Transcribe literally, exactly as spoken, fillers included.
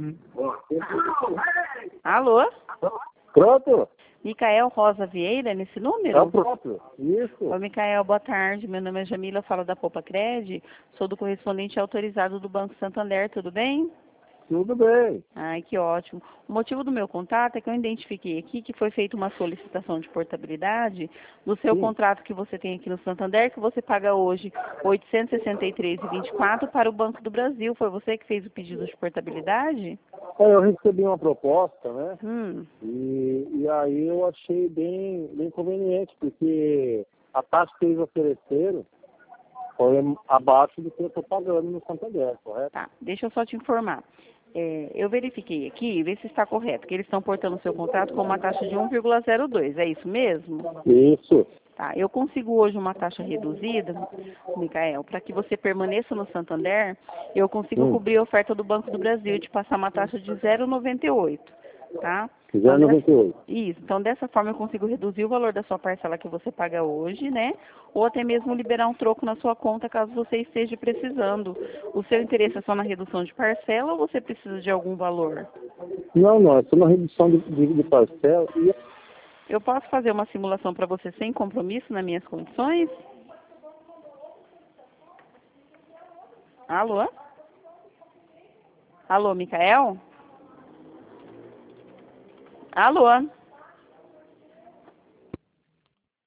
Alô? Pronto? Micael Rosa Vieira, nesse número? É o próprio. Isso. Oi, Micael, boa tarde. Meu nome é Jamila, eu falo da Poupa Cred. Sou do correspondente autorizado do Banco Santander, tudo bem? Tudo bem. Ai, que ótimo. O motivo do meu contato é que eu identifiquei aqui que foi feita uma solicitação de portabilidade do seu Sim. contrato que você tem aqui no Santander, que você paga hoje oitocentos e sessenta e três reais e vinte e quatro centavos para o Banco do Brasil. Foi você que fez o pedido de portabilidade? É, eu recebi uma proposta, né? Hum. E, e aí eu achei bem, bem conveniente, porque a taxa que eles ofereceram foi abaixo do que eu estou pagando no Santander, correto? Tá, deixa eu só te informar. É, eu verifiquei aqui, vê se está correto, que eles estão portando o seu contrato com uma taxa de um vírgula zero dois, é isso mesmo? Isso. Tá, eu consigo hoje uma taxa reduzida, Micael, para que você permaneça no Santander, eu consigo Hum. cobrir a oferta do Banco do Brasil e te passar uma taxa de zero vírgula noventa e oito, tá? zero vírgula noventa e oito. Isso, então dessa forma eu consigo reduzir o valor da sua parcela que você paga hoje, né? Ou até mesmo liberar um troco na sua conta caso você esteja precisando. O seu interesse é só na redução de parcela ou você precisa de algum valor? Não, não, é só uma redução de, de, de parcela. E... Eu posso fazer uma simulação para você sem compromisso nas minhas condições? Alô? Alô, Micael? Alô?